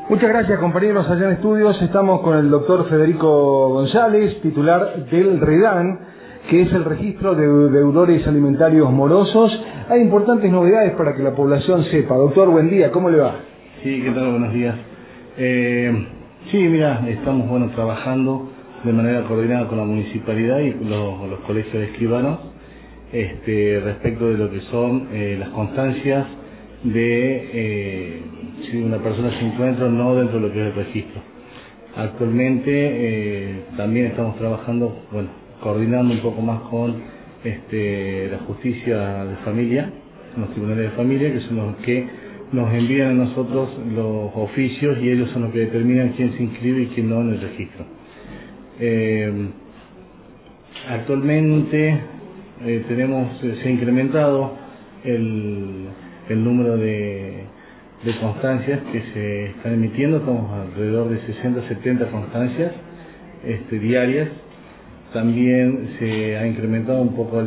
Muchas gracias, compañeros allá en estudios. Estamos con el doctor Federico González, titular del REDAN, que es el registro de deudores alimentarios morosos. Hay importantes novedades para que la población sepa. Doctor, buen día, ¿cómo le va? Sí, ¿qué tal? Buenos días. Sí, mira, estamos trabajando de manera coordinada con la municipalidad y los colegios de escribanos respecto de lo que son las constancias de si una persona se encuentra o no dentro de lo que es el registro. Actualmente también estamos trabajando, coordinando un poco más con la justicia de familia, los tribunales de familia, que son los que nos envían a nosotros los oficios y ellos son los que determinan quién se inscribe y quién no en el registro. Actualmente se ha incrementado el número de constancias que se están emitiendo. Estamos alrededor de 60-70 constancias diarias. También se ha incrementado un poco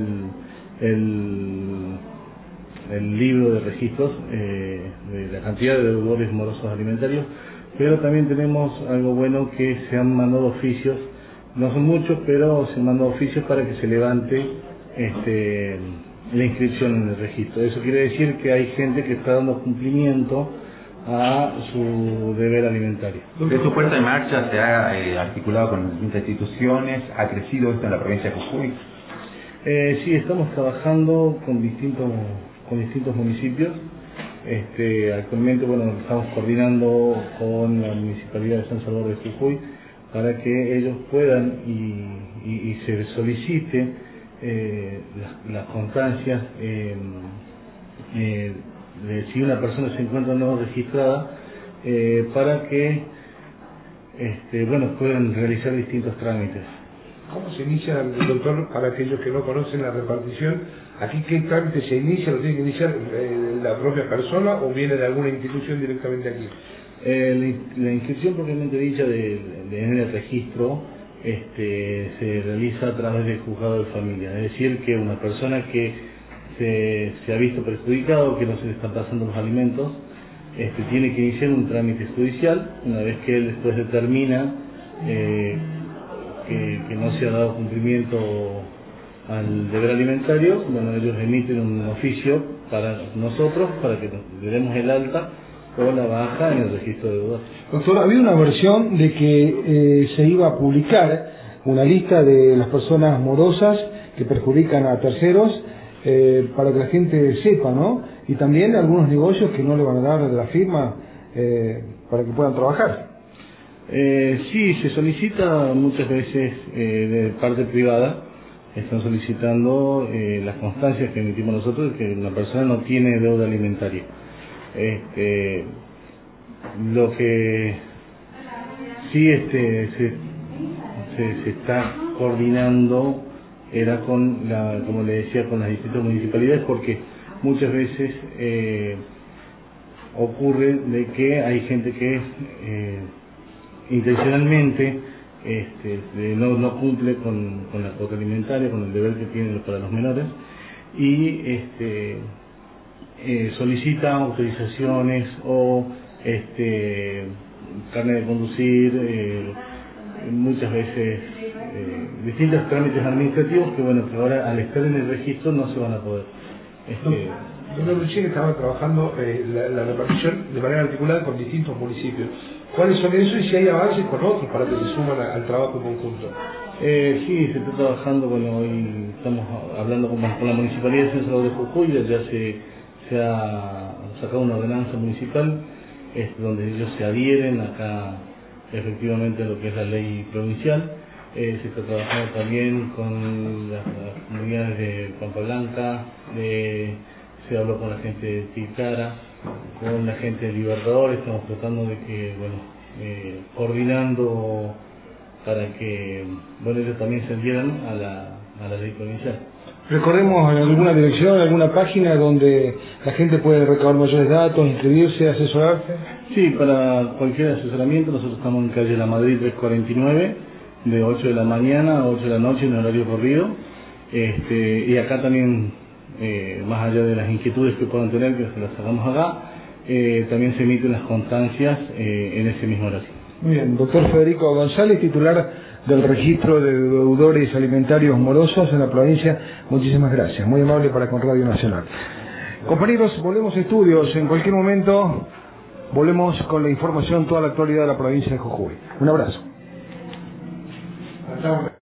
el libro de registros de la cantidad de deudores morosos alimentarios, pero también tenemos algo bueno, que se han mandado oficios, no son muchos, pero se han mandado oficios para que se levante la inscripción en el registro. Eso quiere decir que hay gente que está dando cumplimiento a su deber alimentario. ¿De su puesta en marcha se ha articulado con distintas instituciones? ¿Ha crecido esto en la provincia de Jujuy? Sí, estamos trabajando con distintos municipios. Actualmente estamos coordinando con la Municipalidad de San Salvador de Jujuy para que ellos puedan y se solicite las constancias de si una persona se encuentra no registrada, para que puedan realizar distintos trámites. ¿Cómo se inicia, doctor, para aquellos que no conocen la repartición? ¿Aquí qué trámite se inicia? ¿Lo tiene que iniciar la propia persona o viene de alguna institución directamente aquí? La inscripción propiamente dicha en el registro se realiza a través del juzgado de familia. Es decir, que una persona que se ha visto perjudicado, que no se le están pasando los alimentos, tiene que iniciar un trámite judicial. Una vez que él después determina que no se ha dado cumplimiento al deber alimentario, ellos emiten un oficio para nosotros, para que le demos el alta o la baja en el registro de deudores. Doctor, había una versión de que se iba a publicar una lista de las personas morosas que perjudican a terceros, para que la gente sepa, ¿no? Y también algunos negocios que no le van a dar la firma para que puedan trabajar. Sí, se solicita muchas veces de parte privada. Están solicitando las constancias que emitimos nosotros, que la persona no tiene deuda alimentaria. Lo que sí se está coordinando era como le decía, con las distintas municipalidades, porque muchas veces ocurre de que hay gente que intencionalmente no cumple con la cuota alimentaria, con el deber que tiene para los menores, y solicita autorizaciones o carnet de conducir, muchas veces distintos trámites administrativos que ahora al estar en el registro no se van a poder. Doctor Luchín, estaba trabajando la repartición de manera articulada con distintos municipios. ¿Cuáles son esos y si hay avances con otros para que se suman al trabajo conjunto? Sí, se está trabajando, hoy estamos hablando con la Municipalidad de San Salvador de Jujuy. Ya se ha sacado una ordenanza municipal donde ellos se adhieren acá efectivamente a lo que es la ley provincial. Se está trabajando también con las comunidades de Pampa Blanca, se habló con la gente de Tilcara, con la gente de Libertador. Estamos tratando de que, coordinando para que, ellos también se adhieran a la ley provincial. ¿Recordemos alguna dirección, alguna página donde la gente puede recabar mayores datos, inscribirse, asesorarse? Sí, para cualquier asesoramiento nosotros estamos en calle La Madrid 349, de 8 de la mañana a 8 de la noche en horario corrido. Y acá también, más allá de las inquietudes que puedan tener, que se las sacamos acá, también se emiten las constancias en ese mismo horario. Muy bien, doctor Federico González, titular del registro de deudores alimentarios morosos en la provincia. Muchísimas gracias, muy amable para con Radio Nacional. Compañeros, volvemos a estudios, en cualquier momento volvemos con la información, toda la actualidad de la provincia de Jujuy. Un abrazo.